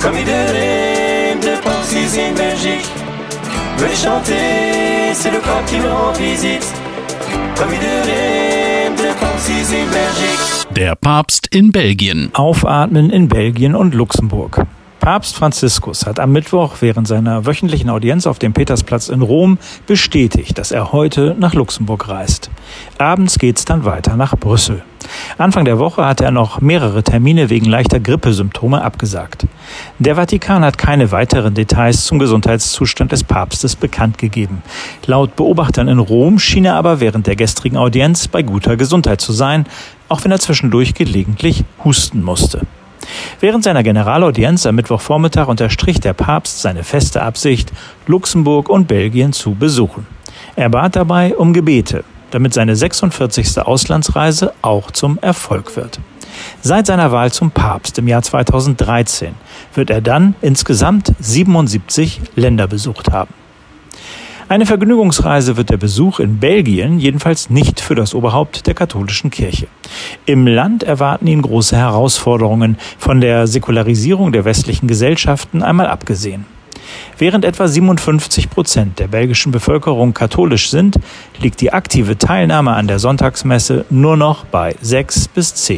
Comme il de rêve de penser en Belgique. Veux chanter, c'est le corps qui me rend visite. Comme il de rêve de penser en Belgique. Der Papst in Belgien. Aufatmen in Belgien und Luxemburg. Papst Franziskus hat am Mittwoch während seiner wöchentlichen Audienz auf dem Petersplatz in Rom bestätigt, dass er heute nach Luxemburg reist. Abends geht's dann weiter nach Brüssel. Anfang der Woche hatte er noch mehrere Termine wegen leichter Grippesymptome abgesagt. Der Vatikan hat keine weiteren Details zum Gesundheitszustand des Papstes bekannt gegeben. Laut Beobachtern in Rom schien er aber während der gestrigen Audienz bei guter Gesundheit zu sein, auch wenn er zwischendurch gelegentlich husten musste. Während seiner Generalaudienz am Mittwochvormittag unterstrich der Papst seine feste Absicht, Luxemburg und Belgien zu besuchen. Er bat dabei um Gebete, damit seine 46. Auslandsreise auch zum Erfolg wird. Seit seiner Wahl zum Papst im Jahr 2013 wird er dann insgesamt 77 Länder besucht haben. Eine Vergnügungsreise wird der Besuch in Belgien jedenfalls nicht für das Oberhaupt der katholischen Kirche. Im Land erwarten ihn große Herausforderungen, von der Säkularisierung der westlichen Gesellschaften einmal abgesehen. Während etwa 57% der belgischen Bevölkerung katholisch sind, liegt die aktive Teilnahme an der Sonntagsmesse nur noch bei 6-10%.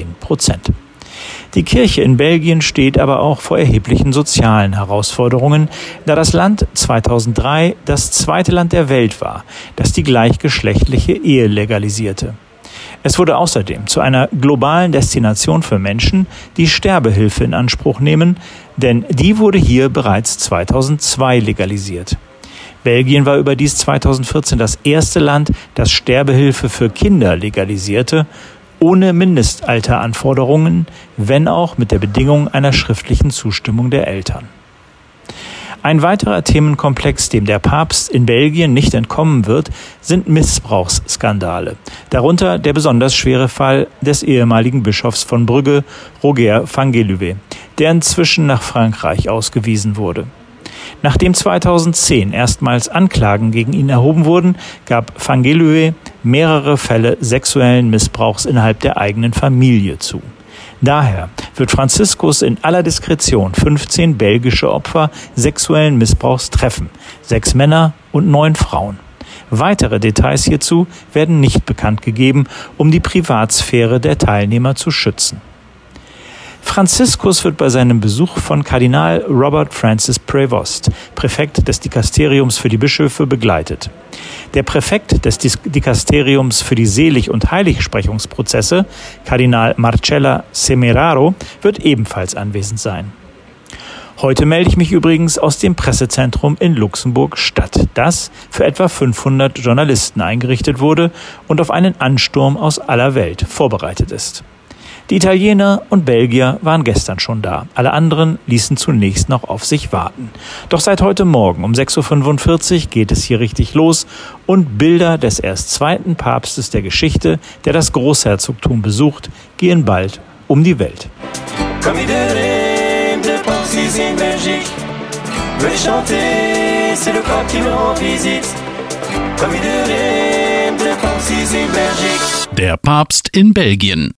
Die Kirche in Belgien steht aber auch vor erheblichen sozialen Herausforderungen, da das Land 2003 das zweite Land der Welt war, das die gleichgeschlechtliche Ehe legalisierte. Es wurde außerdem zu einer globalen Destination für Menschen, die Sterbehilfe in Anspruch nehmen, denn die wurde hier bereits 2002 legalisiert. Belgien war überdies 2014 das erste Land, das Sterbehilfe für Kinder legalisierte, ohne Mindestalteranforderungen, wenn auch mit der Bedingung einer schriftlichen Zustimmung der Eltern. Ein weiterer Themenkomplex, dem der Papst in Belgien nicht entkommen wird, sind Missbrauchsskandale. Darunter der besonders schwere Fall des ehemaligen Bischofs von Brügge, Roger van Geluwe, der inzwischen nach Frankreich ausgewiesen wurde. Nachdem 2010 erstmals Anklagen gegen ihn erhoben wurden, gab van Geluwe mehrere Fälle sexuellen Missbrauchs innerhalb der eigenen Familie zu. Daher wird Franziskus in aller Diskretion 15 belgische Opfer sexuellen Missbrauchs treffen, 6 Männer und 9 Frauen. Weitere Details hierzu werden nicht bekannt gegeben, um die Privatsphäre der Teilnehmer zu schützen. Franziskus wird bei seinem Besuch von Kardinal Robert Francis Prevost, Präfekt des Dikasteriums für die Bischöfe, begleitet. Der Präfekt des Dikasteriums für die Selig- und Heiligsprechungsprozesse, Kardinal Marcella Semeraro, wird ebenfalls anwesend sein. Heute melde ich mich übrigens aus dem Pressezentrum in Luxemburg-Stadt, das für etwa 500 Journalisten eingerichtet wurde und auf einen Ansturm aus aller Welt vorbereitet ist. Die Italiener und Belgier waren gestern schon da. Alle anderen ließen zunächst noch auf sich warten. Doch seit heute Morgen um 6.45 Uhr geht es hier richtig los und Bilder des erst zweiten Papstes der Geschichte, der das Großherzogtum besucht, gehen bald um die Welt. Comme il de rêve de penser en Belgique. Veux chanter, c'est le corps qui me rend visite. Comme il de rêve de penser en Belgique. Der Papst in Belgien.